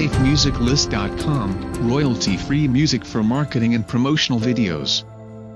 SafeMusicList.com, royalty-free music for marketing and promotional videos.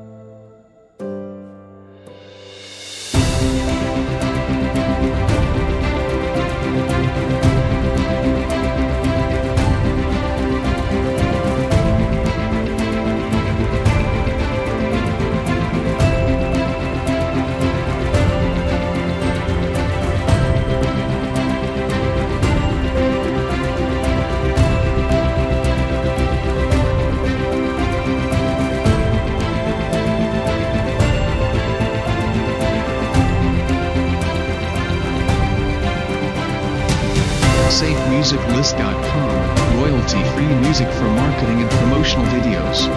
SafeMusicList.com, royalty-free music for marketing and promotional videos.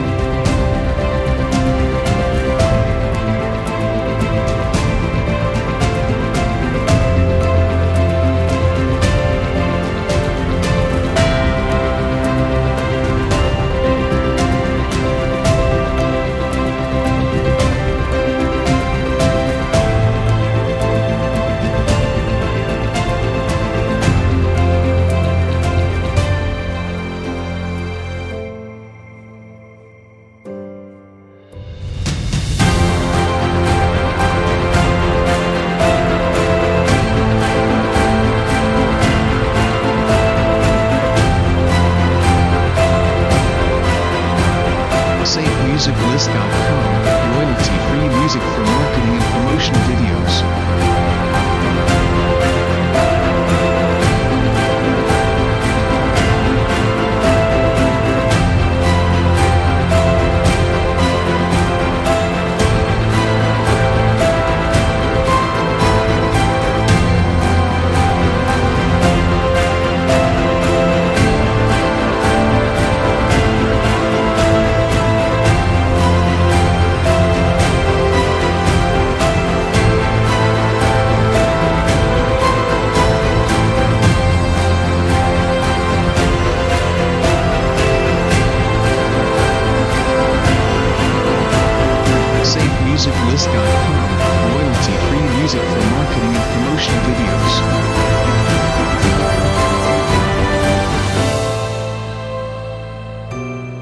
SafeMusicList.com, royalty-free music for marketing and promotional videos. SafeMusicList.com, royalty-free music for marketing and promotional videos.